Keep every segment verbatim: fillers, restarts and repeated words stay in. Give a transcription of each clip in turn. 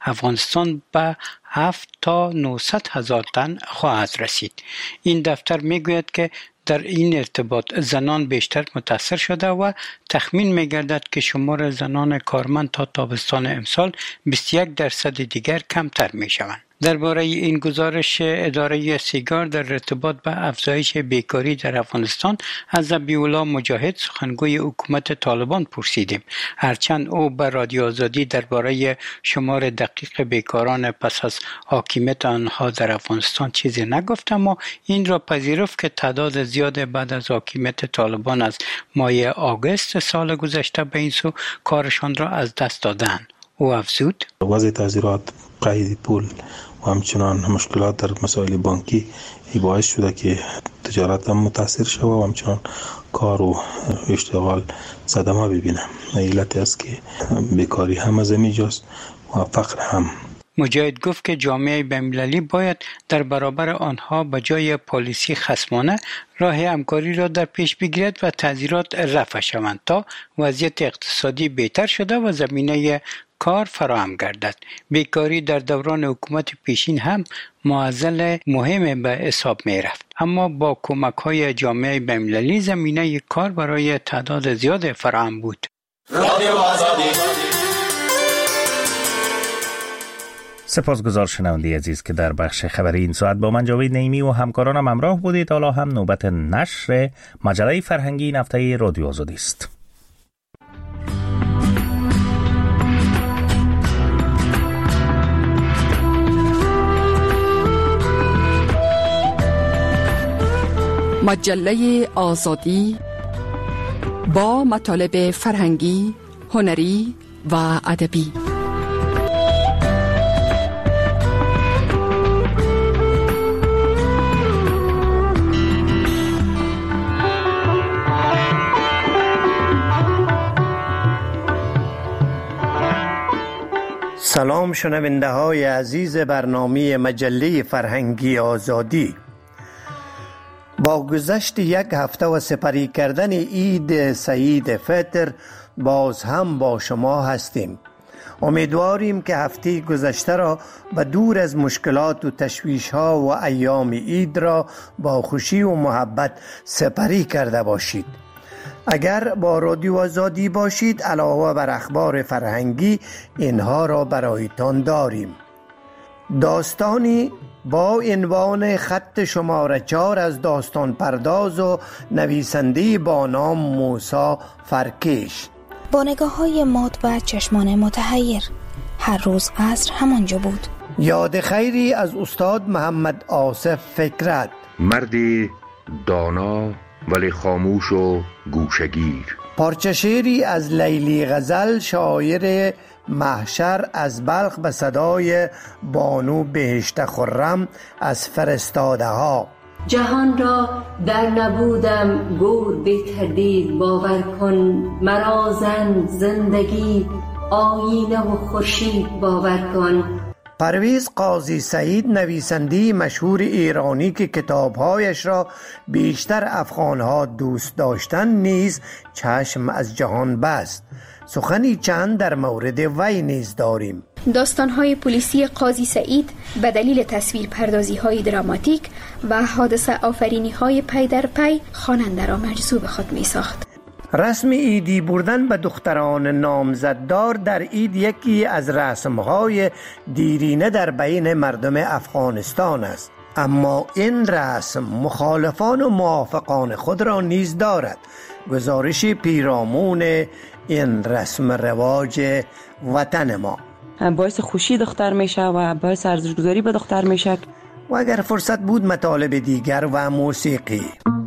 افغانستان به هفت تا نهصد هزار تن خواهد رسید. این دفتر میگوید که در این ارتباط زنان بیشتر متاثر شده و تخمین می‌گردد که شمار زنان کارمند تا تابستان امسال بیست و یک درصد دیگر کمتر می‌شوند. درباره این گزارش اداره سیگار در ارتباط به افزایش بیکاری در افغانستان از ذبیح‌الله مجاهد سخنگوی حکومت طالبان پرسیدیم. هرچند او به رادیو آزادی درباره شمار دقیق بیکاران پس از حاکمیت آنها در افغانستان چیزی نگفت، اما این را پذیرفت که تعداد زیاد بعد از حاکمیت طالبان از ماه آگوست سال گذشته به این سو کارشان را از دست دادند. او افزود: وضع تعذیرات، قید پول و همچنان مشکلات در مسائل بانکی باعث شده که تجارت هم متاثر شده و همچنان کار و اشتغال صدمه ببینه. علت است که بیکاری هم از اینجاست و فقر هم. مجاهد گفت که جامعه بین‌المللی باید در برابر آنها به جای پالیسی خصمانه راه همکاری را در پیش بگیرد و تعذیرات رفع شوند تا وضعیت اقتصادی بهتر شده و زمینه کار فراهم گردد. بیکاری در دوران حکومت پیشین هم معضل مهم به حساب می رفت، اما با کمک های جامعه بین‌المللی زمینه کار برای تعداد زیاد فراهم بود. سپاسگزار شنونده عزیز که در بخش خبری این ساعت با من جاوید نعیمی و همکارانم همراه بودید. حالا هم نوبت نشر مجله فرهنگی این هفته رادیو آزادی است. مجله آزادی با مطالب فرهنگی، هنری و ادبی. سلام شنونده های عزیز برنامه مجله فرهنگی آزادی. با گذشت یک هفته و سپری کردن عید سعید فطر باز هم با شما هستیم. امیدواریم که هفته گذشته را به دور از مشکلات و تشویش ها و ایام عید را با خوشی و محبت سپری کرده باشید. اگر با رادیو آزادی باشید علاوه بر اخبار فرهنگی اینها را برایتان داریم. داستانی با عنوان خط شماره چار از داستان پرداز و نویسنده با نام موسی فرکش، با نگاه های مات و چشمان متحیر. هر روز عصر همانجا بود. یاد خیری از استاد محمد آصف فکرت، مردی دانا ولی خاموش و گوشگیر. پارچه شعری از لیلی غزل، شاعر محشر از بلخ به صدای بانو بهشت خرم از فرستاده ها. جهان را در نبودم گور بی تردید باور کن، مرا زن زندگی آینه و خورشید باور کن. پرویز قاضی سعید، نویسنده مشهور ایرانی که کتابهایش را بیشتر افغانها دوست داشتن، نیز چشم از جهان بست. سخنی چند در مورد وی نیز داریم. داستان‌های پلیسی قاضی سعید به دلیل تصویر پردازی های دراماتیک و حادثه آفرینی های پی در پی خواننده را مجذوب خود می ساخت. رسم عیدی بردن به دختران نامزددار در عید یکی از رسم‌های دیرینه در بین مردم افغانستان است، اما این رسم مخالفان و موافقان خود را نیز دارد. گزارش پیرامون این رسم رواج وطن ما باعث خوشی دختر میشه و باعث ارزش‌گذاری به دختر میشه. و اگر فرصت بود مطالب دیگر و موسیقی.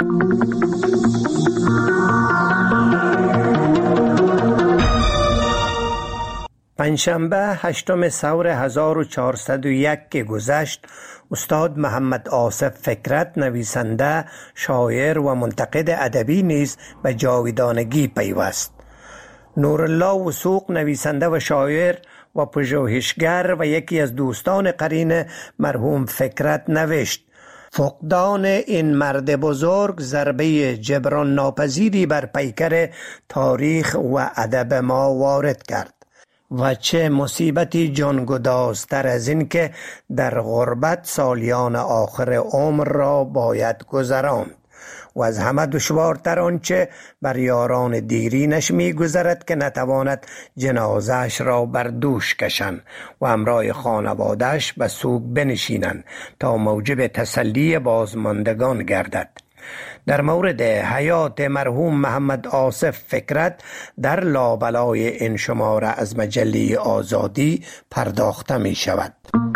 پنجشنبه هشتم سور هزار و چهارصد و یک که گذشت، استاد محمد آصف فکرت، نویسنده، شاعر و منتقد ادبی نیز به جاودانگی پیوست. نورالله وثوق، نویسنده و شاعر و پژوهشگر و یکی از دوستان قرین مرحوم فکرت، نوشت: فقدان این مرد بزرگ ضربه جبران ناپذیری بر پیکر تاریخ و ادب ما وارد کرد. و چه مصیبتی جانگدازتر از این که در غربت سالیان آخر عمر را باید گذراند و از همه دشوارتر آنچه بر یاران دیرینش می گذرد که نتواند جنازش را بر دوش کشند و همراه خانوادهش به سوگ بنشینند تا موجب تسلی بازماندگان گردد. در مورد حیات مرحوم محمد آصف فکرت در لابلای این شماره از مجله آزادی پرداخته می شود.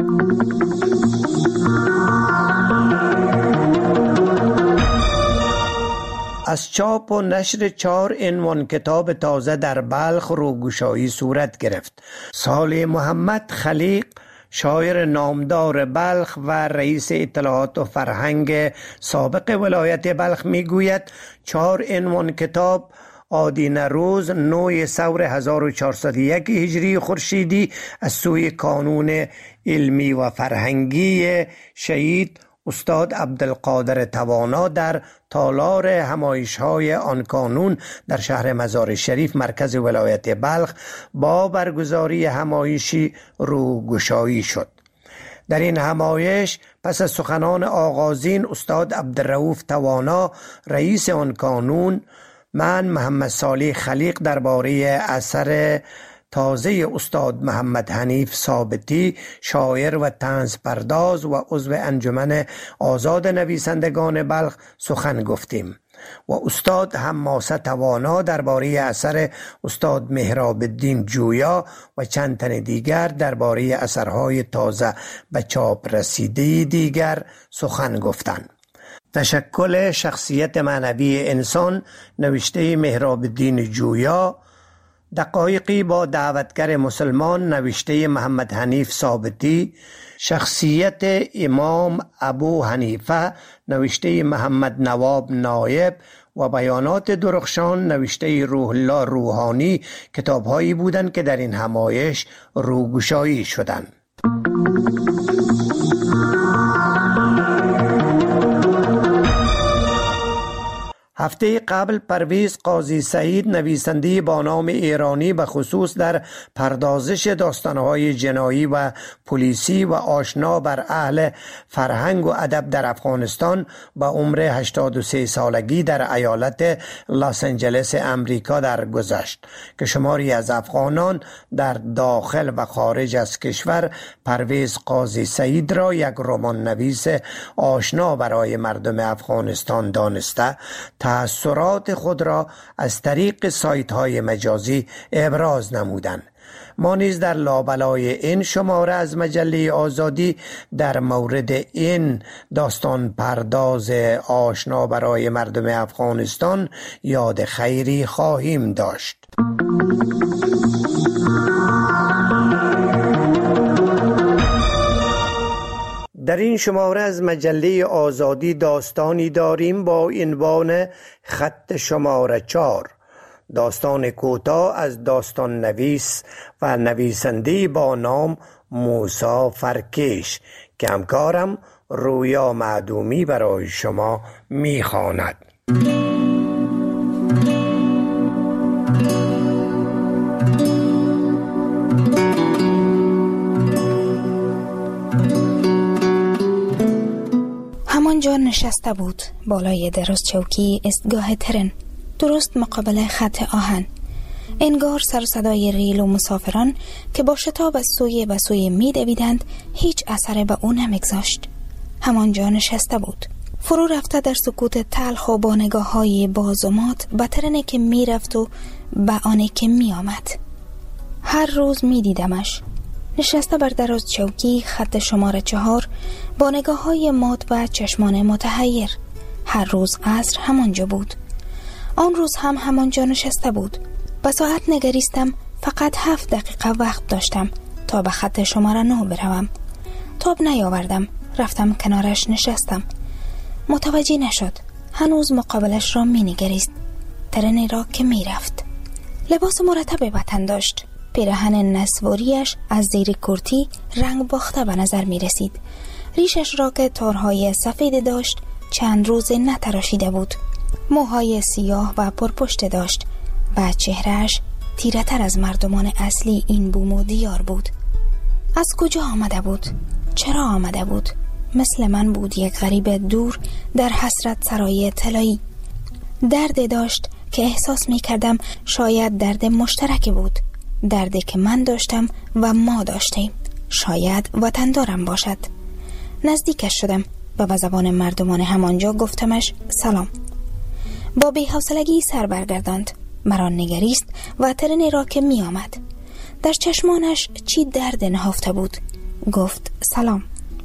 از چاپ و نشر چهار عنوان کتاب تازه در بلخ روگشایی صورت گرفت. صالح محمد خلیق، شاعر نامدار بلخ و رئیس اطلاعات و فرهنگ سابق ولایت بلخ میگوید چهار عنوان کتاب آدینه روز نوی سور هزار و چهارصد و یک هجری خورشیدی از سوی کانون علمی و فرهنگی شهید استاد عبدالقادر توانا در تالار همایش‌های آن کانون در شهر مزار شریف مرکز ولایت بلخ با برگزاری همایشی روگشایی شد. در این همایش پس از سخنان آغازین استاد عبدالرؤوف توانا رئیس آن کانون، من محمد صالح خلیق درباره اثر تازه استاد محمد حنیف ثابتی شاعر و طنز پرداز و عضو انجمن آزاد نویسندگان بلخ سخن گفتیم و استاد حماسه توانا درباره اثر استاد مهراب الدین جویا و چند تن دیگر درباره اثرهای تازه به چاپ رسیده دیگر سخن گفتند. تشکل شخصیت معنوی انسان نوشته مهراب الدین جویا، دقایقی با دعوتگر مسلمان نوشته محمد حنیف ثابتی، شخصیت امام ابو حنیفه نوشته محمد نواب نایب و بیانات درخشان نوشته روح الله روحانی کتاب‌هایی بودند که در این همایش روگشایی شدند. هفته قبل پرویز قاضی سعید نویسنده با نام ایرانی به خصوص در پردازش داستانهای جنایی و پلیسی و آشنا بر اهل فرهنگ و ادب در افغانستان با عمر هشتاد و سه سالگی در ایالت لس آنجلس امریکا درگذشت که شماری از افغانان در داخل و خارج از کشور پرویز قاضی سعید را یک رمان نویس آشنا برای مردم افغانستان دانسته تأثیرات خود را از طریق سایت های مجازی ابراز نمودند. ما نیز در لابلای این شماره از مجله آزادی در مورد این داستان پرداز آشنا برای مردم افغانستان یاد خیری خواهیم داشت. در این شماره از مجله آزادی داستانی داریم با عنوان خط شماره چار، داستان کوتاه از داستان نویس و نویسنده با نام موسی فرکیش که همکارم رویا معدومی برای شما میخواند. همانجا نشسته بود بالای دراز چوکی استگاه ترن درست مقابل خط آهن. انگار سر صدای ریل و مسافران که با شتاب از سوی به سوی می دویدند هیچ اثر به او نمیگذاشت. همانجا نشسته بود فرو رفته در سکوت تلخ و با نگاه های باز و مات به ترنی که می رفت و به آنی که می آمد. هر روز می دیدمش نشسته بر دراز چوکی خط شماره چهار با نگاه های مات و چشمان متحیر. هر روز عصر همانجا بود. آن روز هم همانجا نشسته بود. به ساعت نگریستم. فقط هفت دقیقه وقت داشتم تا به خط شماره نه بروم. تاب نیاوردم. رفتم کنارش نشستم. متوجه نشد. هنوز مقابلش را می نگریست. ترنی را که می رفت. لباس مرتب به تن داشت. پیراهن نسواریش از زیر کرتی رنگ باخته به نظر می رسید. ریشش را که تارهای سفید داشت چند روز نتراشیده بود. موهای سیاه و پرپشت داشت. به چهرهش تیره تر از مردمان اصلی این بوم و دیار بود. از کجا آمده بود؟ چرا آمده بود؟ مثل من بود، یک غریب دور در حسرت سرای طلایی. دردی داشت که احساس می کردم شاید درد مشترک بود، دردی که من داشتم و ما داشتیم، شاید وطندارم باشد. نزدیکش شدم و به زبان مردمان همانجا گفتمش سلام. با بی‌حوصلگی سر برگرداند، مرا نگریست و ترنی را که می آمد در چشمانش چی درد نهفته بود. گفت سلام،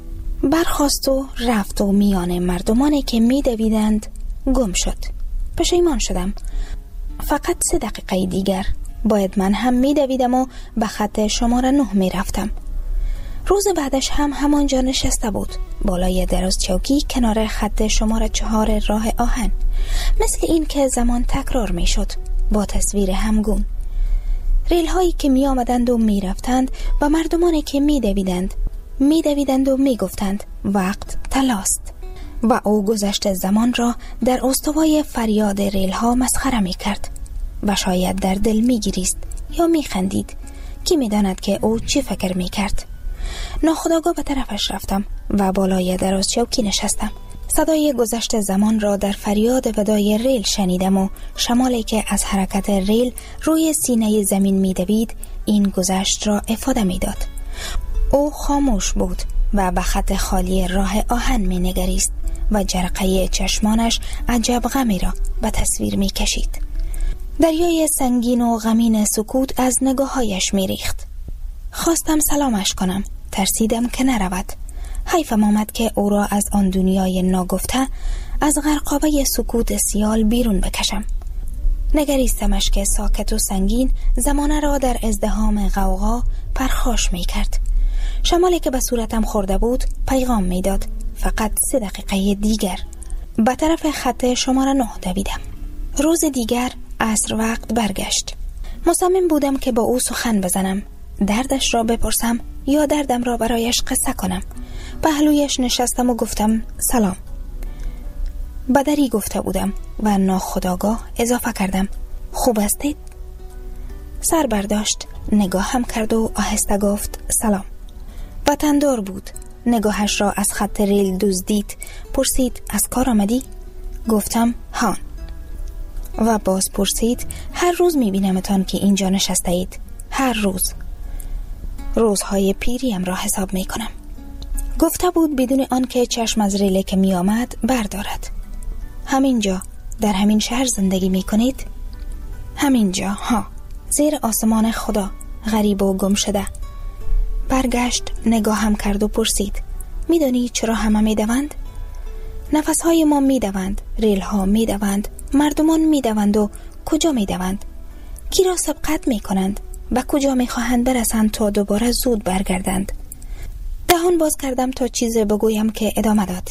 برخاست و رفت و میان مردمانی که می دویدند گم شد. پشیمان شدم. فقط سه دقیقه دیگر باید من هم می دویدم و به خط شماره نه می رفتم. روز بعدش هم همانجا نشسته بود، بالای دراز چوکی کنار خط شماره چهار راه آهن، مثل این که زمان تکرار می شد با تصویر همگون. ریل هایی که می آمدند و می رفتند و مردمانی که می دویدند می دویدند و می گفتند وقت تلاست. و او گذشت زمان را در استوای فریاد ریل ها مسخره می کرد و شاید در دل می گریست یا می خندید. کی می داند که او چی فکر می کرد. ناخودآگاه به طرفش رفتم و بالای دراز چوکی نشستم. صدای گذشت زمان را در فریاد ودای ریل شنیدم و شمالی که از حرکت ریل روی سینه زمین می دوید این گذشت را افاده می داد. او خاموش بود و به خط خالی راه آهن می نگریست و جرقه چشمانش عجب غمی را به تصویر می کشید. دریای سنگین و غمین سکوت از نگاهایش می ریخت. خواستم سلامش کنم، ترسیدم که نرود. حیفم آمد که او را از آن دنیای ناگفته، از غرقابه سکوت سیال بیرون بکشم. نگریستمش که ساکت و سنگین زمانه را در ازدحام غوغا پرخاش می کرد. شمالی که به صورتم خورده بود پیغام می داد فقط سه دقیقه دیگر. به طرف خط شماره نه دویدم. روز دیگر عصر وقت برگشت. مصمم بودم که با او سخن بزنم، دردش را بپرسم یا دردم را برایش قصه کنم. پهلویش نشستم و گفتم سلام. بدری گفته بودم و ناخودآگاه اضافه کردم خوب هستید؟ سر برداشت، نگاه هم کرد و آهسته گفت سلام. وطندار بود. نگاهش را از خط ریل دزدید. پرسید از کار آمدی؟ گفتم ها. و باز پرسید هر روز میبینمتان که اینجا نشسته اید. هر روز. روزهای پیریم را حساب میکنم. گفته بود بدون آن که چشم از ریله که می آمد بردارد. همینجا در همین شهر زندگی می کنید؟ همینجا ها، زیر آسمان خدا، غریب و گم شده. برگشت، نگاه هم کرد و پرسید می دانی چرا همه می دوند؟ نفس های ما می دوند، ریل ها می دوند، مردمان می دوند و کجا می دوند؟ کی را سبقت می کنند؟ به کجا می خواهند برسند تا دوباره زود برگردند؟ دهان باز کردم تا چیزی بگویم که ادامه داد.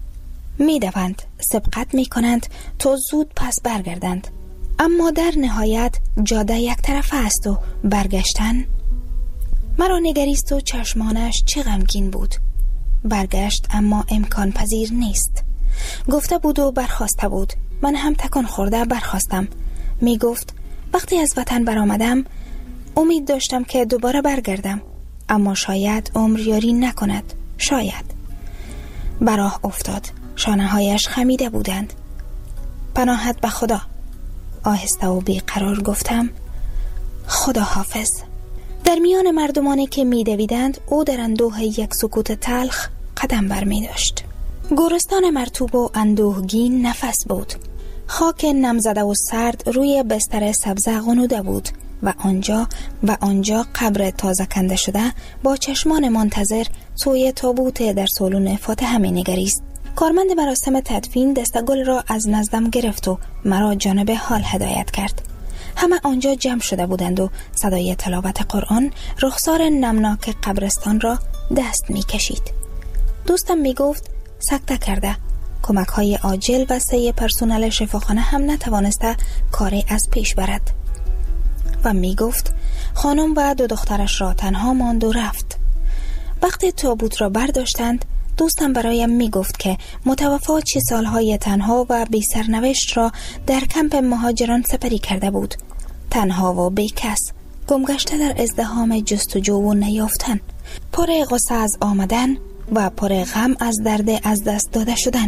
می دوند، سبقت می کنند تا زود پس برگردند. اما در نهایت جاده یک طرفه است و برگشتن. مرا نگریست و چشمانش چه غمگین بود. برگشت اما امکان پذیر نیست. گفته بود و برخاسته بود. من هم تکان خورده برخاستم. می گفت وقتی از وطن برآمدم امید داشتم که دوباره برگردم، اما شاید عمر یاری نکند. شاید. براه افتاد. شانه هایش خمیده بودند. پناهت به خدا. آهسته و بیقرار گفتم خدا حافظ. در میان مردمانی که می دویدند او در اندوه یک سکوت تلخ قدم بر می داشت. گورستان مرطوب و اندوهگین نفس بود. خاک نمزده و سرد روی بستر سبزه غنوده بود و آنجا و آنجا قبر تازه کنده شده با چشمان منتظر سوی تابوت در سالن فاتحه می نگریست. کارمند مراسم تدفین دستگل را از نزدم گرفت و مرا جانب حال هدایت کرد. همه آنجا جمع شده بودند و صدای تلاوت قرآن رخسار نمناک قبرستان را دست می کشید. دوستم می گفت سکته کرده. کمک های عاجل و سه پرسنل شفاخانه هم نتوانسته کاری از پیش برد. و می گفت خانم و دو دخترش را تنها ماند و رفت. وقتی تابوت را برداشتند دوستم برایم می گفت که متوفا چه سالهای تنها و بی سرنوشت را در کمپ مهاجران سپری کرده بود. تنها و بیکس، گمگشته در ازدحام جستجو و نیافتن، پر غصه از آمدن و پر غم از درد از دست داده شدن.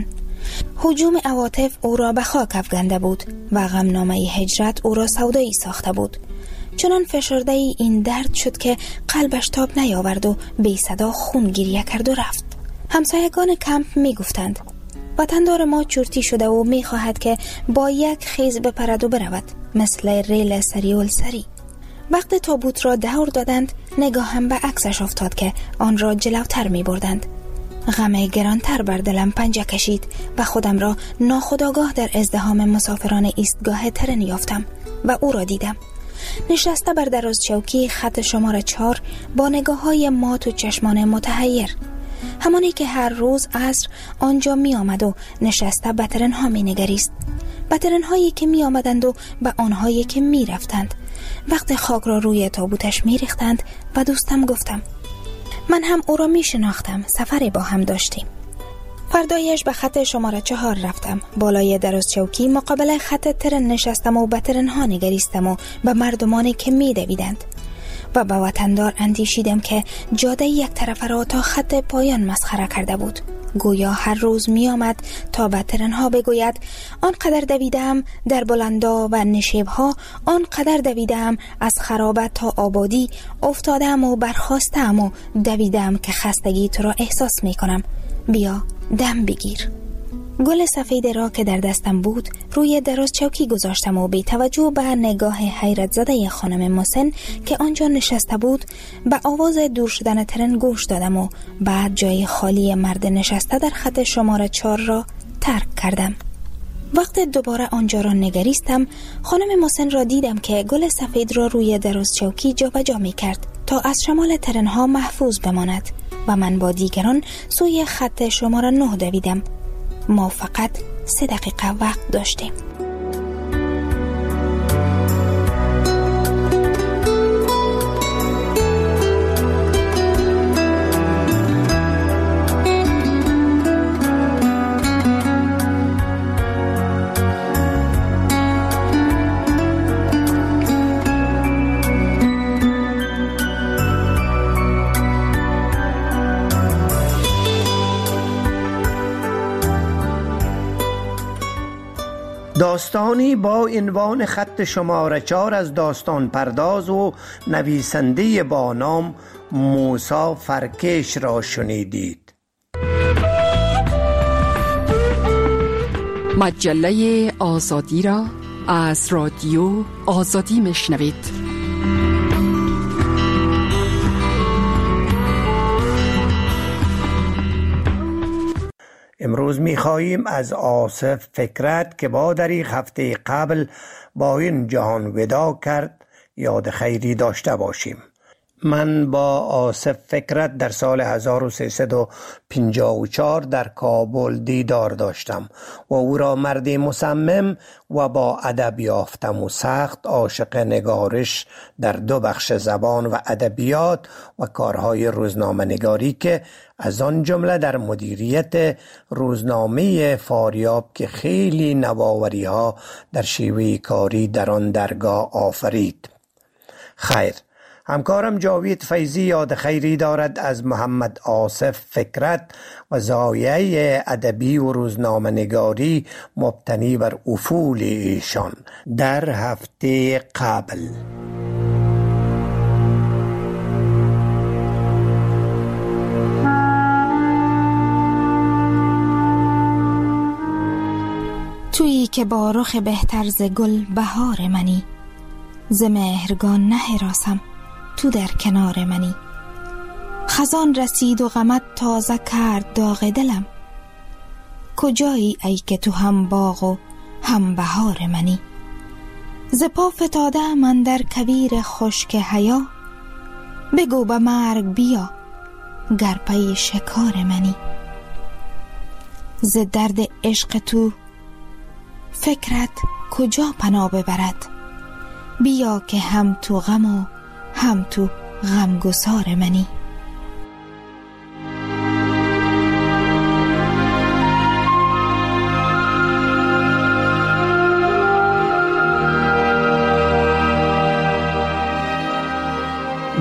هجوم عواطف او را به خاک افکنده بود و غمنامه هجرت او را سودایی ساخته بود. چنان فشرده ای این درد شد که قلبش تاب نیاورد و بی صدا خون گریه کرد و رفت. همسایگان کمپ می گفتند وطندار ما چورتی شده و می خواهد که با یک خیز بپرد و برود، مثل ریل سریول سری. وقتی تابوت را دور دادند نگاهم به عکسش افتاد که آن را جلوتر می بردند. غم گرانتر بر دلم پنجه کشید و خودم را ناخودآگاه در ازدحام مسافران ایستگاه ترن یافتم و او را دیدم. نشسته بر دراز چوکی خط شماره چهار با نگاه های مات و چشمان متحیر، همانی که هر روز عصر آنجا می آمد و نشسته به ترن ها می نگریست، به ترن هایی که می آمدند و به آنهایی که می رفتند. وقت خاک را روی تابوتش می ریختند و دوستم گفتم من هم او را می شناختم، سفری با هم داشتیم. فردایش به خط شماره چهار رفتم. بالای دراز چوکی مقابل خط ترن نشستم و به ترن ها نگریستم و به مردمانی که می دویدند و به وطندار اندیشیدم که جاده یک طرف را تا خط پایان مسخره کرده بود. گویا هر روز می آمد تا به ترن ها بگوید آنقدر دویدم در بلندا و نشیب ها، آنقدر دویدم از خرابت تا آبادی، افتادم و برخواستم و دویدم که خستگی تو را احساس می کنم، بیا دم بگیر. گل سفید را که در دستم بود روی دراز چوکی گذاشتم و بی توجه به نگاه حیرت زده خانم محسن که آنجا نشسته بود به آواز دور شدن ترن گوش دادم و بعد جای خالی مرد نشسته در خط شماره چهار را ترک کردم. وقت دوباره آنجا را نگریستم خانم محسن را دیدم که گل سفید را روی دراز چوکی جا به جا می کرد تا از شمال ترن ها محفوظ بماند و من با دیگران سوی خط شماره نه دویدم. ما فقط سه دقیقه وقت داشتیم. داستانی با عنوان خط شماره چهار از داستان پرداز و نویسنده با نام موسی فرکش را شنیدید. مجله آزادی را از رادیو آزادی میشنوید. امروز می‌خواهیم از آصف فکرت که با در یک هفته قبل با این جهان وداع کرد یاد خیری داشته باشیم. من با آصف فکرت در سال هزار و سیصد و پنجاه و چهار در کابل دیدار داشتم و او را مردی مصمم و با ادب یافتم و سخت عاشق نگارش در دو بخش زبان و ادبیات و کارهای روزنامه نگاری که از آن جمله در مدیریت روزنامه فاریاب که خیلی نوآوری ها در شیوه کاری در آن درگاه آفرید. خیر، همکارم جاوید فیضی یاد خیری دارد از محمد آصف فکرت و زایه ادبی و روزنامه نگاری مبتنی بر افول ایشان در هفته قبل. تویی که با رخ بهتر ز گل بهار منی، ز مهرگان نه حراسم تو در کنار منی. خزان رسید و غمت تازه کرد داغ دلم، کجایی ای که تو هم باغ و هم بهار منی. ز پا فتاده من در کویر خشک حیا، بگو به مرگ بیا گر پی شکار منی. ز درد عشق تو فکرت کجا پناه ببرد، بیا که هم تو غم و هم تو غمگسار منی.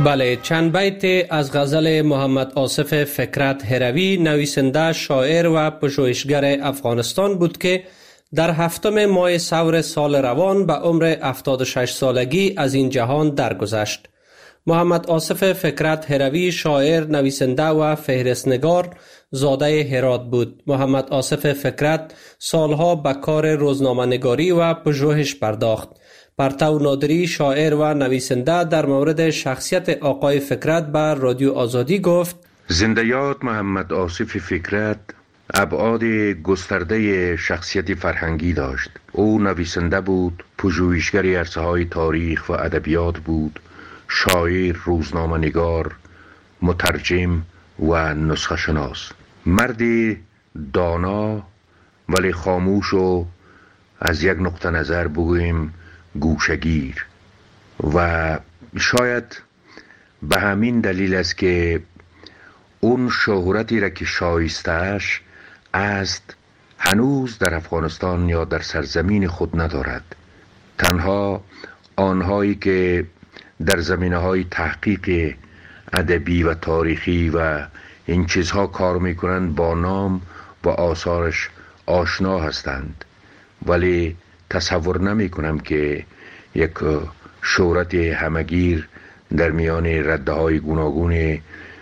بله، چند بیت از غزل محمد آصف فکرت هروی، نویسنده، شاعر و پژوهشگر افغانستان بود که در هفتم ماه ثور سال روان به عمر هفتاد و شش سالگی از این جهان درگذشت. محمد آصف فکرت هروی شاعر، نویسنده و فهرستنگار زاده هرات بود. محمد آصف فکرت سالها به کار روزنامه‌نگاری و پژوهش پرداخت. پرتو نادری، شاعر و نویسنده، در مورد شخصیت آقای فکرت به رادیو آزادی گفت: زندیات محمد آصف فکرت ابعاد گسترده شخصیت فرهنگی داشت. او نویسنده بود، پژوهشگر عرصه‌های تاریخ و ادبیات بود، شاعر، روزنامه نگار، مترجم و نسخه شناس. مردی دانا ولی خاموش و از یک نقطه نظر بگوییم گوشگیر، و شاید به همین دلیل است که اون شهرتی را که شایسته‌اش است هنوز در افغانستان یا در سرزمین خود ندارد. تنها آنهایی که در زمینه‌های تحقیق ادبی و تاریخی و این چیزها کار میکنند با نام و آثارش آشنا هستند، ولی تصور نمی کنم که یک شهرت همگیر در میان رده های گوناگون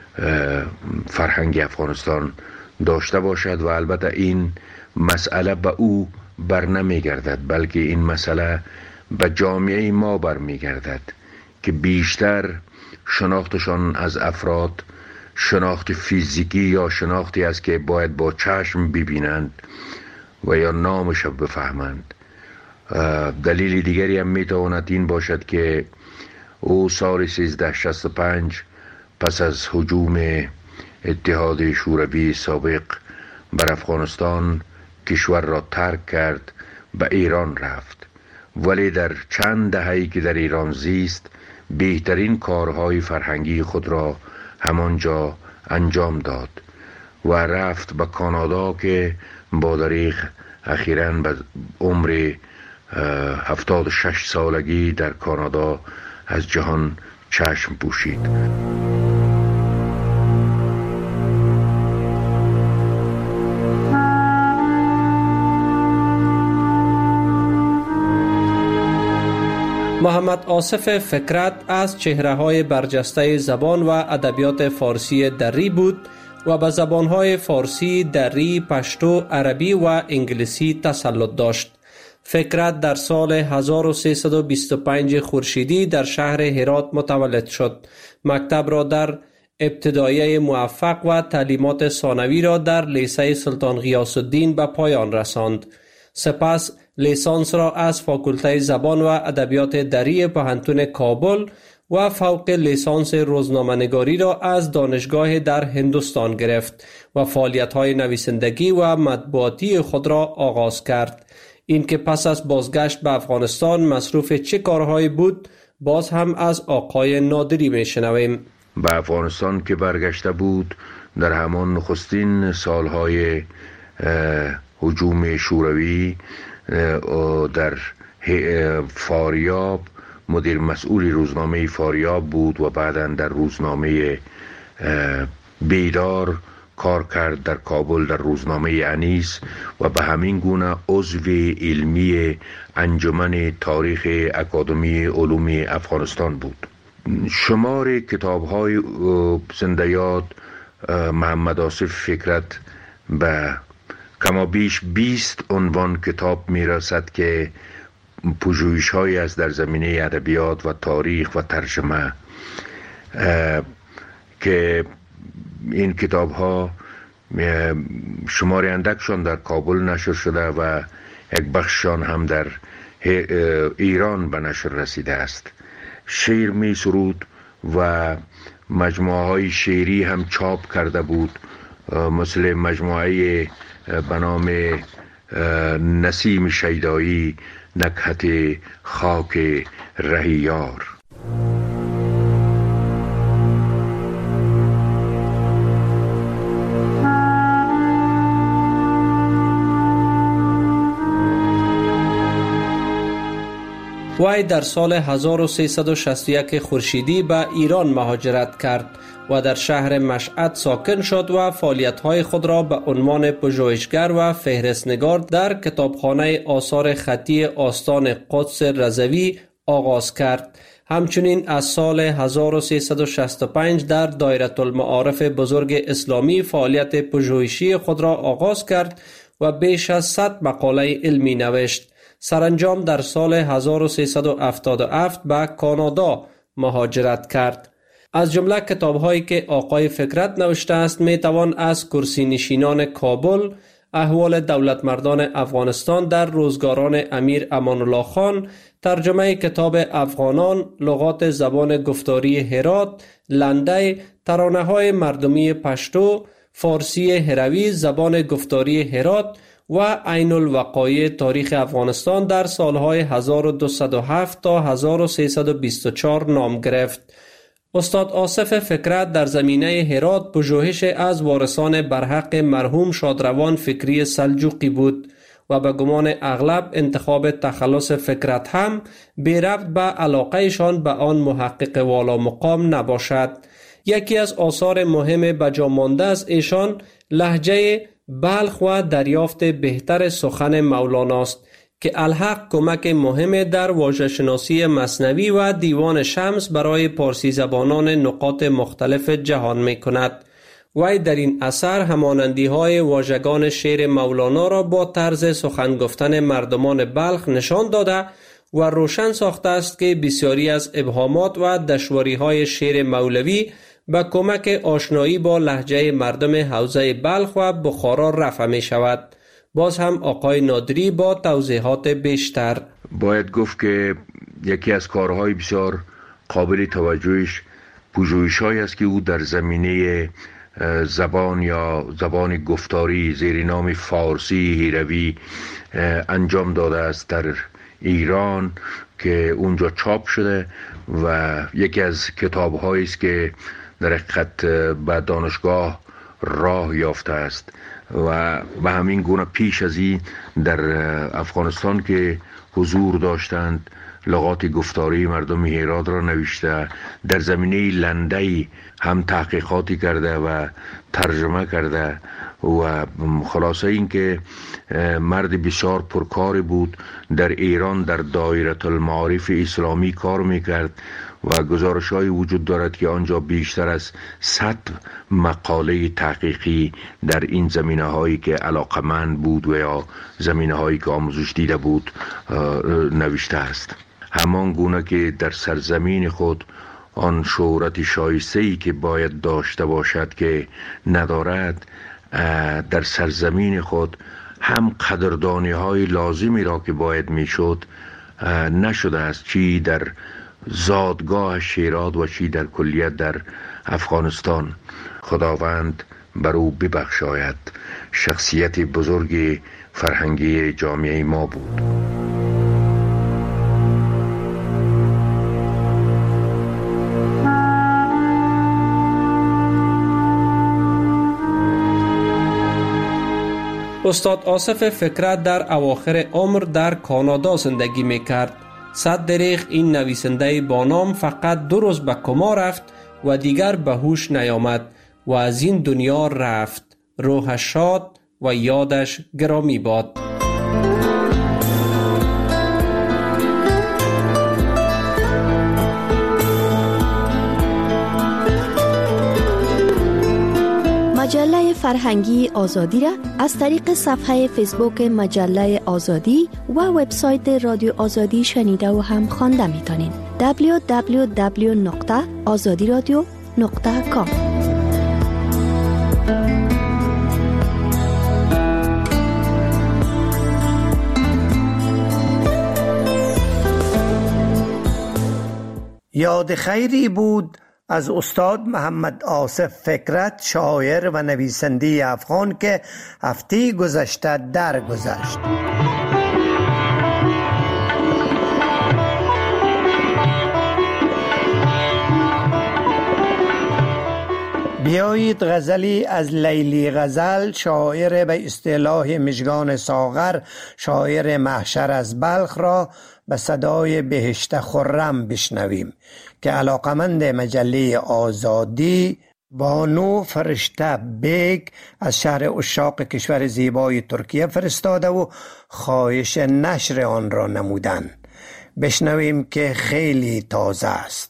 فرهنگ افغانستان داشته باشد. و البته این مسئله به او بر نمی گردد، بلکه این مسئله به جامعه ما بر می گردد که بیشتر شناختشان از افراد شناخت فیزیکی یا شناختی است که باید با چشم ببینند و یا نامش بفهمند. دلیل دیگری هم میتواند این باشد که او سال سیزده شصت و پنج پس از هجوم اتحاد شوروی سابق بر افغانستان کشور را ترک کرد، به ایران رفت، ولی در چند دهه‌ای که در ایران زیست بهترین کارهای فرهنگی خود را همانجا انجام داد و رفت به کانادا که با دریغ اخیراً به عمر هفتاد و شش سالگی در کانادا از جهان چشم پوشید. محمد آصف فکرت از چهره‌های برجسته زبان و ادبیات فارسی دری بود و به زبان‌های فارسی، دری، پشتو، عربی و انگلیسی تسلط داشت. فکرت در سال هزار و سیصد و بیست و پنج خورشیدی در شهر هرات متولد شد. مکتب را در ابتدایه موفق و تعلیمات ثانوی را در لیسه سلطان غیاث الدین به پایان رساند. سپس لیسانس را از فاکولته زبان و ادبیات دری پوهنتون کابل و فوق لیسانس روزنامه‌نگاری را از دانشگاه در هندوستان گرفت و فعالیت‌های نویسندگی و مطبوعاتی خود را آغاز کرد. این که پس از بازگشت به افغانستان مصروف چه کارهایی بود باز هم از آقای نادری میشنویم. به افغانستان که برگشته بود در همان نخستین سالهای هجوم شوروی در فاریاب مدیر مسئول روزنامه فاریاب بود و بعداً در روزنامه بیدار کار کرد در کابل در روزنامه انیس و به همین گونه عضو علمی انجمن تاریخ اکادمی علوم افغانستان بود. شمار کتاب‌های زندیات محمد آصف فکرت به کما بیش بیست عنوان کتاب میرسد که پژوهش‌هایی است در زمینه ادبیات و تاریخ و ترجمه که این کتاب‌ها شمار اندکشان در کابل نشر شده و یک بخششان هم در ایران به نشر رسیده است. شعر می سرود و مجموعه های شعری هم چاپ کرده بود، مثل مجموعه به نام نسیم شیدایی نکهت خاک رهیار. وی در سال هزار و سیصد و شصت و یک خورشیدی به ایران مهاجرت کرد و در شهر مشهد ساکن شد و فعالیت‌های خود را به عنوان پژوهشگر و فهرستنگار در کتابخانه آثار خطی آستان قدس رضوی آغاز کرد. همچنین از سال هزار و سیصد و شصت و پنج در دایره المعارف بزرگ اسلامی فعالیت پژوهشی خود را آغاز کرد و بیش از صد مقاله علمی نوشت. سرانجام در سال هزار و سیصد و هفتاد و هفت به کانادا مهاجرت کرد. از جمله کتاب‌هایی که آقای فکرت نوشته است می توان از کرسی نشینان کابل، احوال دولتمردان افغانستان در روزگاران امیر امان الله خان، ترجمه کتاب افغانان، لغات زبان گفتاری هرات، لنده، ترانه‌های مردمی پشتو، فارسی هروی، زبان گفتاری هرات و عین الوقایع تاریخ افغانستان در سالهای هزار و دویست و هفت تا هزار و سیصد و بیست و چهار نام گرفت. استاد آصف فکرت در زمینه هرات پژوهش از وارثان برحق مرحوم شادروان فکری سلجوقی بود و به گمان اغلب انتخاب تخلص فکرت هم بی ربط به علاقهشان به آن محقق والا مقام نباشد. یکی از آثار مهم بجا مانده از ایشان لهجه بلخ و دریافت بهتر سخن مولاناست که الحق کمک مهم در واژه‌شناسی مثنوی و دیوان شمس برای پارسی زبانان نقاط مختلف جهان می کند. وی در این اثر همانندی های واژگان شعر مولانا را با طرز سخن گفتن مردمان بلخ نشان داده و روشن ساخته است که بسیاری از ابهامات و دشواری های شعر مولوی با کمک آشنایی با لهجه مردم حوزه بلخ و بخارا رفع می شود. باز هم آقای نادری با توضیحات بیشتر. باید گفت که یکی از کارهای بسیار قابل توجهش پژوهش‌هایی است که او در زمینه زبان یا زبان گفتاری زیر نام فارسی هروی انجام داده است در ایران که اونجا چاپ شده و یکی از کتاب‌هایی است که در حقیقت به دانشگاه راه یافته است و به همین گونه پیش از این در افغانستان که حضور داشتند لغات گفتاری مردم هرات را نوشته، در زمینه لنده‌ای هم تحقیقاتی کرده و ترجمه کرده و خلاصه این که مرد بسیار پرکاری بود. در ایران در دایره المعارف اسلامی کار میکرد و گزارش‌هایی وجود دارد که آنجا بیشتر از صد مقاله تحقیقی در این زمینه‌هایی که علاقمند بود و یا زمینه‌هایی که آموزش دیده بود نوشته است. همان گونه که در سرزمین خود آن شهرت شایسته‌ای که باید داشته باشد که ندارد، در سرزمین خود هم قدردانی‌های لازمی را که باید میشد نشده است، چی در زادگاه شیرات و چی در کلیت در افغانستان. خداوند بر او ببخشاید، شخصیت بزرگ فرهنگی جامعه ما بود. استاد آصف فکرت در اواخر عمر در کانادا زندگی میکرد. صد دریغ این نویسنده با نام فقط دو روز به کما رفت و دیگر به هوش نیامد و از این دنیا رفت. روحش شاد و یادش گرامی باد. مجله فرهنگی آزادی را از طریق صفحه فیسبوک مجله آزادی و وبسایت رادیو آزادی شنیده و هم خوانده میتونین. دبلیو دبلیو دبلیو نقطه آزادی رادیو نقطه کام. یاد خیری بود از استاد محمد آصف فکرت، شاعر و نویسنده افغان که هفته گذشته درگذشت. بیایید غزلی از لیلی غزل، شاعر به اصطلاح مژگان ساغر، شاعر محشر از بلخ را به صدای بهشت خرم بشنویم که علاقمند مجله آزادی بانو فرشته بیگ از شهر عشاق کشور زیبای ترکیه فرستاده و خواهش نشر آن را نمودند. بشنویم که خیلی تازه است.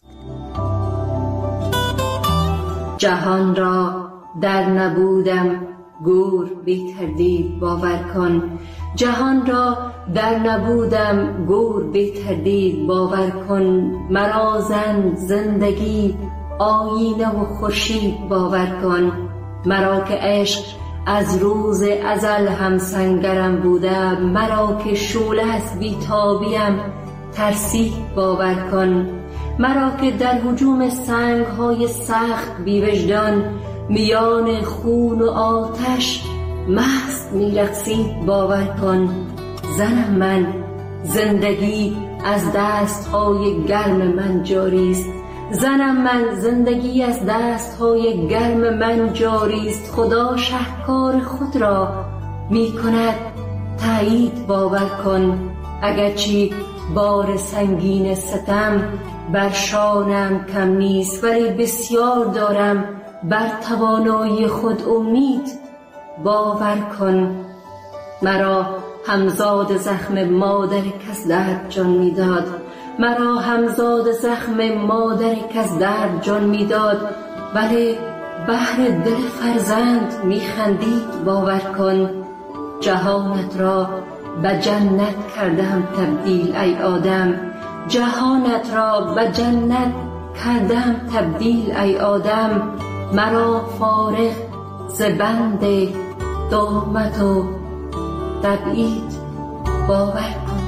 جهان را در نبودم گور بی تردید باور کن، جهان را در نبودم گور بی تردید باور کن، مرا زن زندگی آینه و خورشید باور کن، مرا که عشق از روز ازل هم سنگرم بوده، مرا که شعله از بیتابیم ترسید باور کن، مرا که در هجوم سنگ های سخت بیوجدان میان خون و آتش مست میرقصید باور کن، زنم من زندگی از دست های گرم من جاری است، زنم من زندگی از دست های گرم من جاری است، خدا شهکار خود را می کند تایید باور کن، اگرچه بار سنگین ستم بر شانم کم نیست، ولی بسیار دارم بر توانایی خود امید باور کن، مرا همزاد زخم مادر کس درد جان میداد، مرا همزاد زخم مادر کس درد جان میداد، ولی بهر دل فرزند میخندید باور کن، جهانت را به جنت کردم تبدیل ای آدم، جهانت را به جنت کردم تبدیل ای آدم، مرا فارغ ز بند تهمت و تبعید باور کن.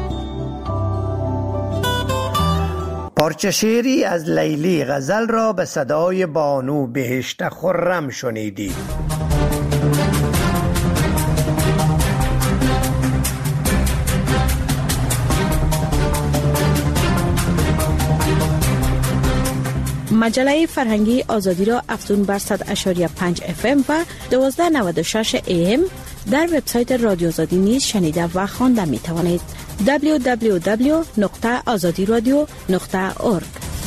پارچه شعری از لیلی غزل را به صدای بانو بهشت خرم شنیدید. مجله فرهنگی آزادی را افتون بر صد اشاری پنج اف ام و دوازده نود و شش ای ام در وبسایت رادیو آزادی نیز شنیده و خوانده می توانید. دبلیو دبلیو دبلیو نقطه آزادی رادیو نقطه اورگ.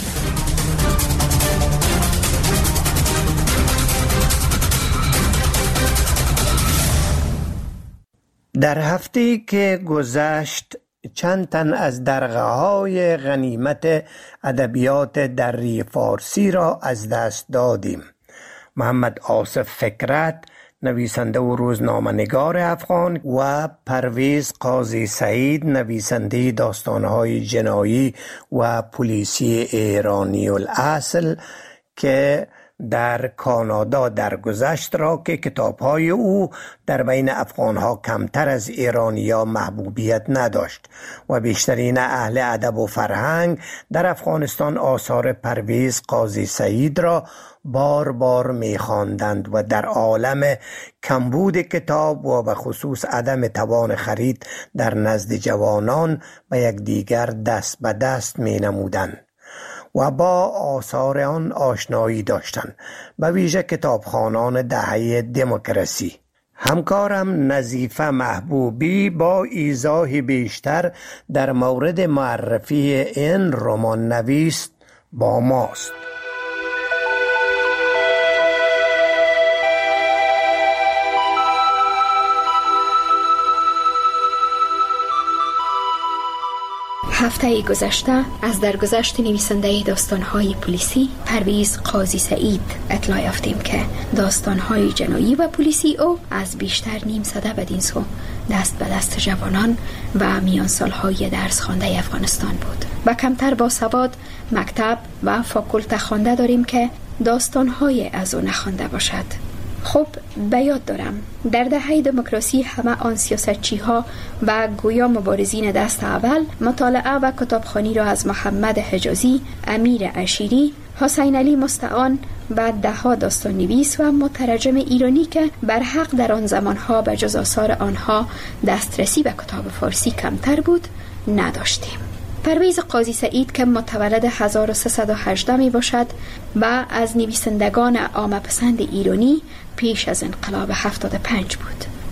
در هفته که گذشت چند تن از درغه های غنیمت ادبیات دری فارسی را از دست دادیم. محمد آصف فکرت، نویسنده و روزنامه‌نگار افغان، و پرویز قاضی سعید، نویسنده داستان‌های جنایی و پلیسی ایرانی الاصل که در کانادا درگذشت را که کتاب‌های او در بین افغان‌ها کمتر از ایرانی‌ها محبوبیت نداشت و بیشترین اهل ادب و فرهنگ در افغانستان آثار پرویز قاضی سعید را بار بار می‌خواندند و در عالم کمبود کتاب و به خصوص عدم توان خرید در نزد جوانان به یکدیگر دست به دست می‌نمودند و با آثار آن آشنایی داشتند، به ویژه کتابخوانان دهه دموکراسی. همکارم نظیفه محبوبی با ایضاح بیشتر در مورد معرفی این رمان نویس با ماست. هفته گذشته از درگذشت نویسنده داستان‌های پلیسی پرویز قاضی سعید اطلاع یافتیم که داستان‌های جنایی و پلیسی او از بیشتر نیم سده بدین سو دست به دست جوانان و میان سالهای درس خوانده افغانستان بود. و کمتر با سواد مکتب و فاکولته خوانده داریم که داستان‌های از او نخوانده باشد. خب به یاد دارم در دهه دموکراسی همه آن سیاستچی ها و گویا مبارزین دست اول مطالعه و کتابخوانی را از محمد حجازی، امیر عشیری، حسین علی مستعان و ده ها داستان نویس و مترجم ایرانی که بر حق در آن زمانها به جز آثار آنها دسترسی به کتاب فارسی کمتر بود نداشتیم. پرویز قاضی سعید که متولد هزار و سیصد و هجده می باشد و از نویسندگان عامه پسند ایرانی پیش از انقلاب هفتاد و پنج بود.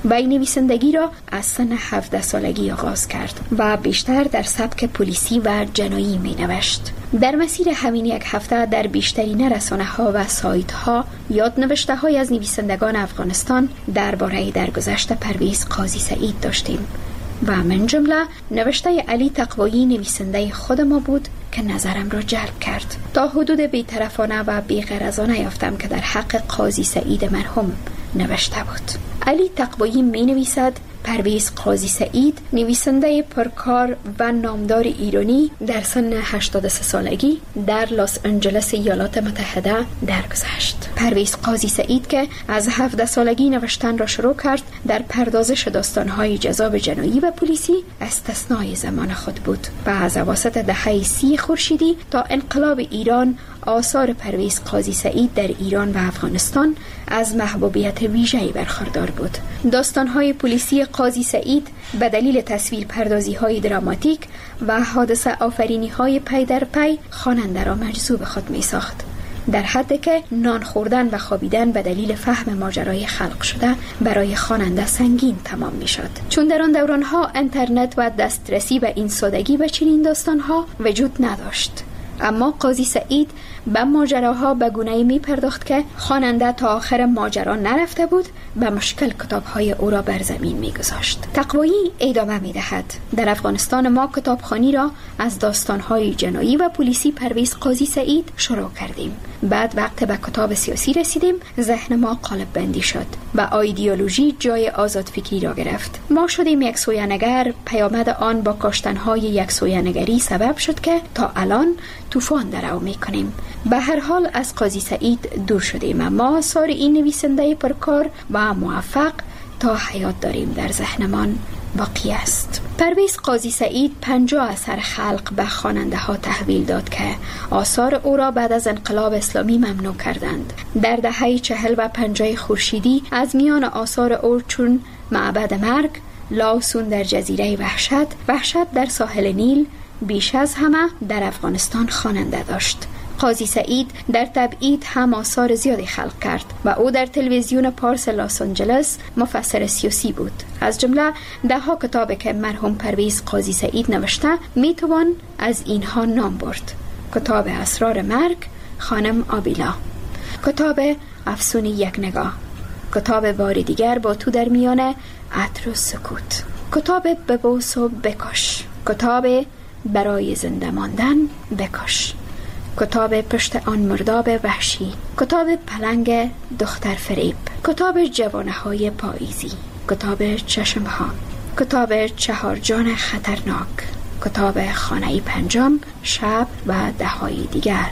وی نویسندگی را از سن هفده سالگی آغاز کرد و بیشتر در سبک پلیسی و جنایی می نوشت. در مسیر همین یک هفته در بیشترین رسانه‌ها و سایت‌ها یادنوشته های از نویسندگان افغانستان درباره درگذشت پرویز قاضی سعید داشتیم و من جمله نوشته علی تقوایی نویسنده خود ما بود که نظرم را جلب کرد. تا حدود بی‌طرفانه و بی‌غرضانه یافتم که در حق قاضی سعید مرحوم نوشته بود. علی تقوایی می نویسد پرویز قاضی سعید نویسنده پرکار و نامدار ایرانی در سن هشتاد و سه سالگی در لس آنجلس ایالات متحده درگذشت. پرویز قاضی سعید که از هفده سالگی نوشتن را شروع کرد در پردازش داستان‌های جذاب جنایی و پلیسی استثنای زمان خود بود و از اواسط دهه سی خورشیدی تا انقلاب ایران آثار پرویز قاضی سعید در ایران و افغانستان از محبوبیت ویژه‌ای برخوردار بود. داستان‌های پلیسی قاضی سعید به دلیل تصویر پردازی‌های دراماتیک و حادثه آفرینی‌های پی در پی خواننده را مجذوب خود می‌ساخت، در حدی که نان خوردن و خوابیدن به دلیل فهم ماجرای خلق شده برای خواننده سنگین تمام می‌شد. چون در آن دوران‌ها اینترنت و دسترسی به این سادگی به چنین داستان‌ها وجود نداشت، اما قاضی سعید به ماجراها به گونه‌ای می پرداخت که خواننده تا آخر ماجرا نرفته بود به مشکل کتاب‌های او را بر زمین می گذاشت. تقوایی ادامه می دهد. در افغانستان ما کتابخوانی را از داستان‌های جنایی و پلیسی پرویز قاضی سعید شروع کردیم. بعد وقت به کتاب سیاسی رسیدیم، ذهن ما قالب بندی شد و ایدئولوژی جای آزاد فکری را گرفت. ما شدیم یک سویه‌نگر. پیامد آن با کاشتن‌های یک سویه‌نگری سبب شد که تا الان طوفان درو می‌کنیم. به هر حال از قاضی سعید دور شدیم، اما آثار این نویسنده پرکار و موفق تا حیات داریم در ذهنمان باقی است. پرویز قاضی سعید پنجاه اثر خلق به خواننده ها تحویل داد که آثار او را بعد از انقلاب اسلامی ممنوع کردند. در دهه چهل و پنجاه خورشیدی از میان آثار او چون معبد مرگ، لاوسون در جزیره وحشت، وحشت در ساحل نیل بیش از همه در افغانستان خواننده داشت. قاضی سعید در تبعید هم آثار زیادی خلق کرد و او در تلویزیون پارس لس آنجلس مفسر سیاسی بود. از جمله ده ها کتاب که مرحوم پرویز قاضی سعید نوشته می توان از اینها نام برد: کتاب اسرار مرگ، خانم آبیلا، کتاب افسون یک نگاه، کتاب بار دیگر با تو در میان عطر و سکوت، کتاب ببوس و بکش، کتاب برای زنده ماندن بکش، کتاب پشت آن مرداب وحشی، کتاب پلنگ دختر فریب، کتاب جوانه های پاییزی، کتاب چشم ها، کتاب چهار جان خطرناک، کتاب خانه پنجم، شب و دههای دیگر.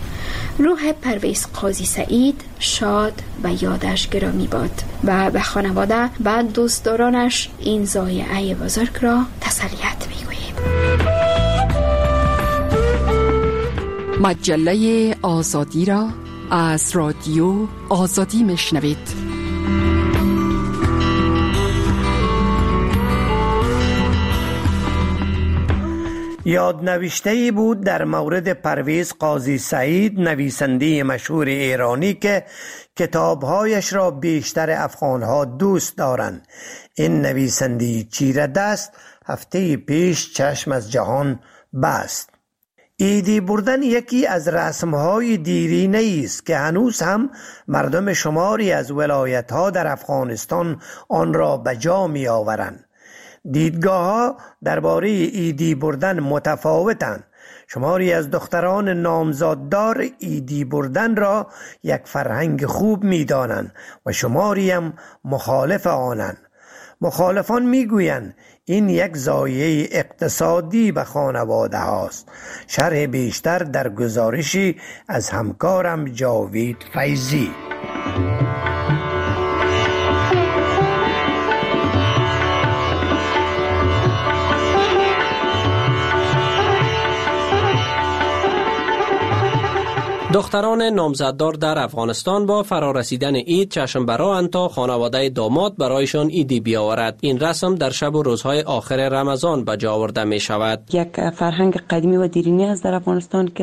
روح پرویز قاضی سعید شاد و یادش گرامی باد و به خانواده و دوستدارانش این ضایعه بزرگ را تسلیت میگوییم. مجله آزادی را از رادیو آزادی میشنوید. یادنوشته‌ای بود در مورد پرویز قاضی سعید، نویسنده مشهور ایرانی که کتابهایش را بیشتر افغانها دوست دارند. این نویسنده چیره دست هفته پیش چشم از جهان بست. ایدی بردن یکی از رسمهای دیرینه است که هنوز هم مردم شماری از ولایت‌ها در افغانستان آن را به جا می آورند. دیدگاه ها درباره ایدی بردن متفاوتند. شماری از دختران نامزاددار ایدی بردن را یک فرهنگ خوب می دانند و شماری هم مخالف آنند. مخالفان می گویند این یک ضایعه اقتصادی به خانواده هاست. شرح بیشتر در گزارشی از همکارم جاوید فیضی. دختران نامزددار در افغانستان با فرارسیدن عید چشم براند تا خانواده داماد برایشان عیدی بیاورد. این رسم در شب و روزهای آخر رمضان به جا آورده می شود. یک فرهنگ قدیمی و دیرینی است در افغانستان که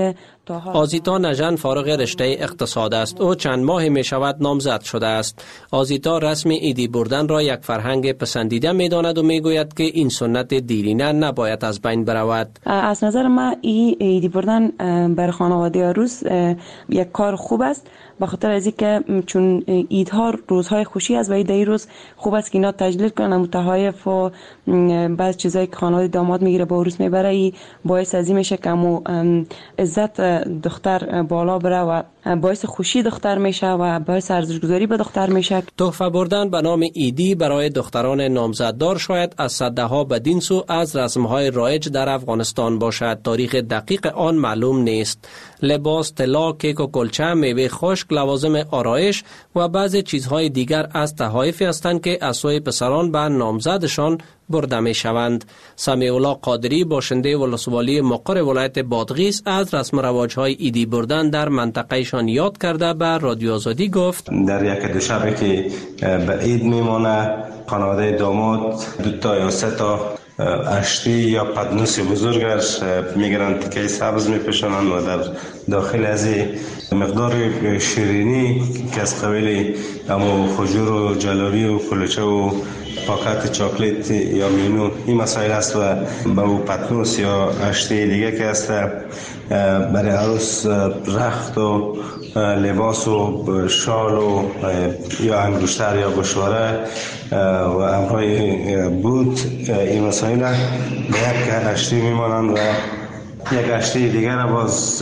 آزیتا نژن فارغ رشته اقتصاد است. او چند ماه می شود نامزد شده است. آزیتا رسم عیدی بردن را یک فرهنگ پسندیده می داند و می گوید که این سنت دیرینه نباید از بین برود. از نظر من این عیدی بردن بر خانواده عروس یک کار خوب است، به خاطر از اینکه چون عیدها روزهای خوشی است و این در روز خوب است که اینا تجلیل کنن متحایف و بعض چیزایی که خانواده داماد میگیره با عروس میبره، ای باعث ازی میشه که مو عزت دختر بالا بره و باعث خوشی دختر میشه و باعث ارزش‌گذاری به دختر میشه. تحفه بردن به نام عیدی برای دختران نامزددار شاید از صدها بدین سو از رسم‌های رایج در افغانستان باشد. تاریخ دقیق آن معلوم نیست. لباس، طلا، کیک و کلچه، میوه خشک، لوازم آرایش و بعضی چیزهای دیگر از تحایفی هستند که از سوی پسران به نامزدشان برده می شوند. سمیع الله قادری باشنده ولسوالی مقر ولایت بادغیس از رسم و رواج‌های عیدی بردن در منطقهشان یاد کرده به رادیو آزادی گفت: در یک دو شبی که به عید میمانه، خانواده داماد دو تا یا سه تا اشتی یا پدنوس بزرگش میگیرن، تکه سبز میپوشونن و در داخل از مقدار شیرینی که از قبیل امو خجور و جلاری و کلوچه و پاکت چاکلیت یا مینو این مسائل است و به او پتنوس یا اشتی دیگه که است برای عروس رخت و لباس و شال و یا انگشتر یا گوشواره و امرای بود، این مسائل به یک اشتی میمانند و یک اشتی دیگر باز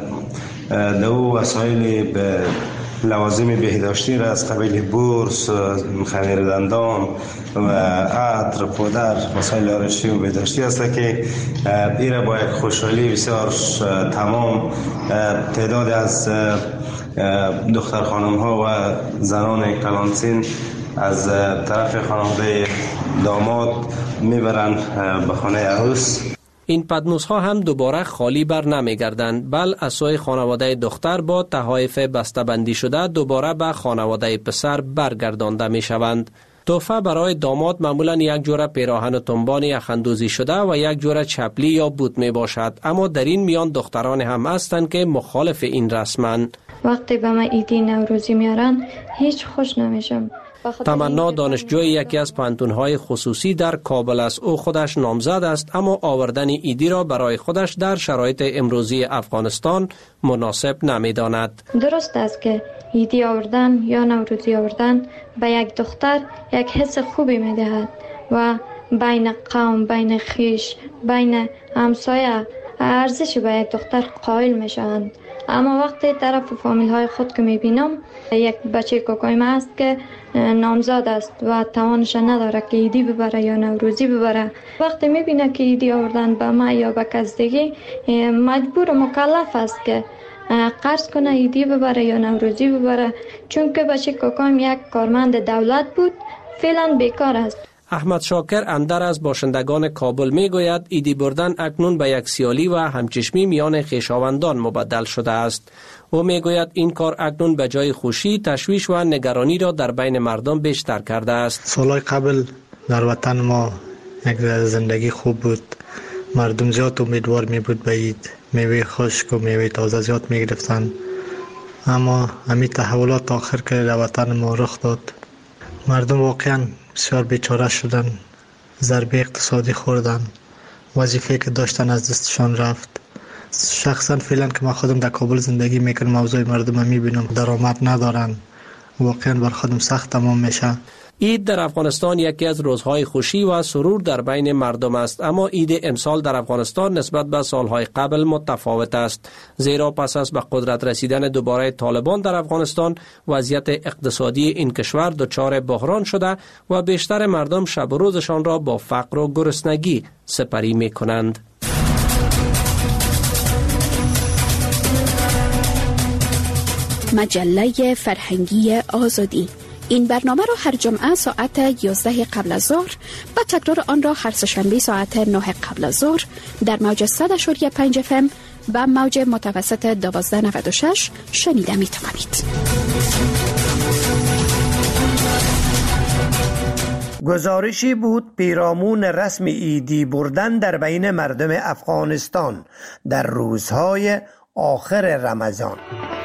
دو وسایل به لوازم بهداشتی را از قبیل بورس، خمیر دندان و عطر، پودر، مسائل آرایشی و بهداشتی است که این را با یک خوشحالی بسیار تمام تعداد از دختر خانم ها و زنان کلانسین از طرف خانواده داماد میبرند به خانه عروس. این پدنوس ها هم دوباره خالی بر نمی گردند، بل از سوی خانواده دختر با تحایف بسته‌بندی شده دوباره به خانواده پسر برگردانده می شوند. تحفه برای داماد معمولا یک جوره پیراهن و تنبان یخ‌اندوزی شده و یک جوره چپلی یا بوت می باشد، اما در این میان دختران هم هستند که مخالف این رسمند. وقتی به من عیدی نوروزی میارن هیچ خوش نمیشم. تمنا دانشجوی یکی از پانتون‌های خصوصی در کابل است. او خودش نامزد است، اما آوردن عیدی را برای خودش در شرایط امروزی افغانستان مناسب نمی‌داند. درست است که عیدی آوردن یا نوروزی آوردن به یک دختر یک حس خوبی می‌دهد و بین قوم، بین خیش، بین همسایه ارزش به یک دختر قائل می‌شوند. اما وقتی طرف فامیل های خود که میبینم، یک بچه کوکایم است که نامزد است و توانش نداره که عیدی ببره یا نوروزی ببره، وقتی میبینه که عیدی آوردن به ما یا به کس دیگه، مجبور مکلف است که قرض کنه عیدی ببره یا نوروزی ببره، چون که بچه کوکایم یک کارمند دولت بود، فعلا بیکار است. احمد شاکر اندر از باشندگان کابل می گوید عیدی بردن اکنون به یک سیالی و همچشمی میان خویشاوندان مبدل شده است. او می گوید این کار اکنون به جای خوشی تشویش و نگرانی را در بین مردم بیشتر کرده است. سالهای قبل در وطن ما یک زندگی خوب بود، مردم زیاد امیدوار می بود به عید، میوه خشک و میوه تازه زیاد می گرفتن، اما همین تحولات آخر که در وطن ما رخ داد، مردم واقعا بسیار بیچاره شدن، ضربه اقتصادی خوردن، وظیفه که داشتن از دستشان رفت. شخصا فعلا که من خودم در کابل زندگی میکنم، موضوع مردم میبینم درآمد ندارن، واقعا بر خودم سخت تمام میشه. عید در افغانستان یکی از روزهای خوشی و سرور در بین مردم است، اما عید امسال در افغانستان نسبت به سالهای قبل متفاوت است، زیرا پس از به قدرت رسیدن دوباره طالبان در افغانستان وضعیت اقتصادی این کشور دچار بحران شده و بیشتر مردم شب و روزشان را با فقر و گرسنگی سپری می کنند. مجله فرهنگی آزادی. این برنامه را هر جمعه ساعت یازده قبل از ظهر و تکرار آن را هر سه‌شنبه ساعت نه قبل از ظهر در موج صد و پنج اف ام و موج متوسط دوازده نود و شش شنیده می توانید. گزارشی بود پیرامون رسم عیدی بردن در بین مردم افغانستان در روزهای آخر رمضان.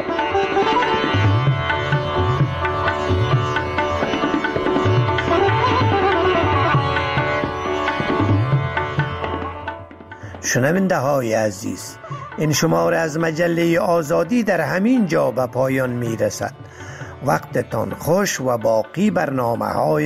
شنونده های عزیز، این شماره از مجله آزادی در همین جا به پایان می رسد. وقتتان خوش و باقی برنامه های